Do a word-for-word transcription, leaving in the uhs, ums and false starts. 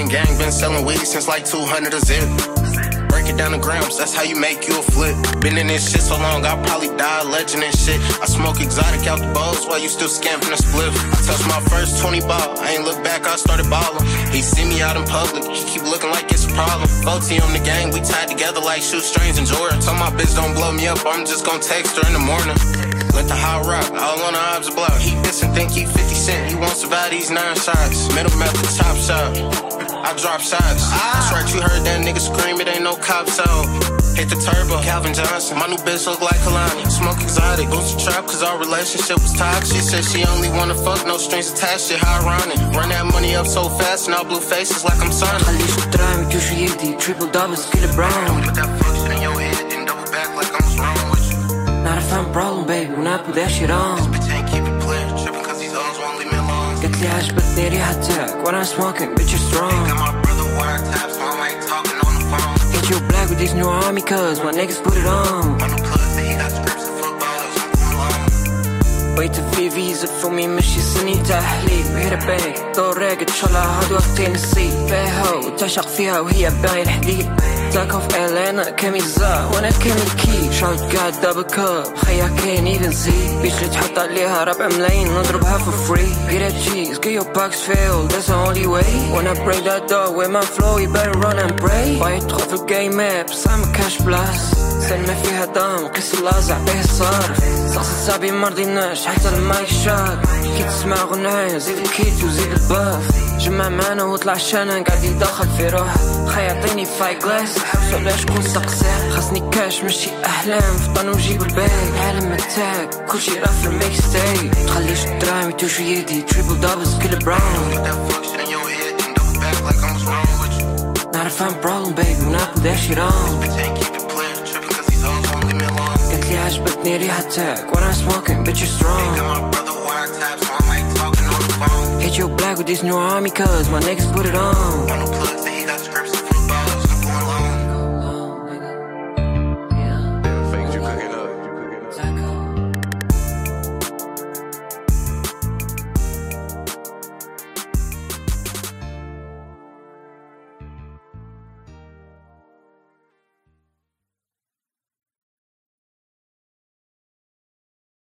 gang gang, been selling weed since like two hundred a zip. Break it down to grams, that's how you make you a flip. Been in this shit so long, I'll probably die a legend and shit. I smoke exotic out the bowls while you still scamping a spliff. I touched my first twenty ball, I ain't look back, I started ballin'. He see me out in public, he keep looking like it's a problem. Forty on the gang, we tied together like shoestrings and Jordan. Told my bitch don't blow me up, I'm just gon' text her in the morning. Let the hot rock, all on the odds block. He diss and think he fifty cent, he won't survive these nine shots. Middle method, top shot, I drop shots. That's right, you heard that nigga scream, it ain't no cops out. Hit the turbo, Calvin Johnson. My new bitch look like Kalani. Smoke exotic, boost the trap, cause our relationship was toxic. She said she only wanna fuck, no strings attached, shit how ironic. Run that money up so fast, now blue faces like I'm Sonic. خليش تراعي توشو يدي, triple doubles, kill it brown. Put that fuck shit in your head, then double back like I'm wrong with you. Not a fun problem, baby, when I put that shit on. This bitch ain't keep it clear, tripping cause these hoes won't leave me alone. قلت لي عجبتني ريحتك, when I'm smoking, bitch you're strong. Got my brother wiretaps, so I'm like talking on the phone. Hit you black with these new army cuz, my niggas put it on. My new plug say he got scripts and football, so I'm going alone. بيت في فيزا فمي مشي سنين تحليل بهير باك دور راقد شلا هاد وقتين الصيد فيها وتعشق فيها وهي باغي الحديد تاكو في اعلانة كاميزا وانا كامل كي شاوت قاعد دبل كاب خيا كاين ايفن زي بيش اللي تحط عليها ربع ملايين نضربها for free Get that cheese, get your box filled, that's the only way When I break that door with my flow you better run and pray بايدخل في الجيم مابس I'm a cash blast سلمة فيها دم قيس اللازع بيه الصارف صاص السابي مرضيناش حتى لما يشاد كي تسمع غناية زيد الكيت وزيد الباف جمع معنا وطلع شانا قاعد يدخل في روحه خي يعطيني فاي جلاس حوسو علاش كون سقساه خاصني كاش ماشي احلام فطن وجيب الباك عالم التاك كلشي راه في الميكس تاي تخليش الدراهم يتوشو يدي triple doubles kill it brown Put that fuck shit in your head, then double back like I'm wrong with you. Not a fun problem baby when I put that shit on Bitch ain't keep it clear, tripping cause these hoes won't leave me alone. قلت لي عجبتني ريحتك when I'm smoking bitch you're strong Got my brother wiretaps, so I'm like talking on the phone. Hit you black with these new army cuz my niggas put it on My new plug